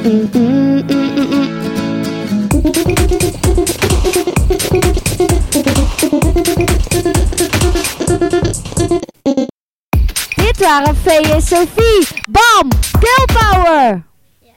Dit waren Vee en Sophie. Bam! Girl power!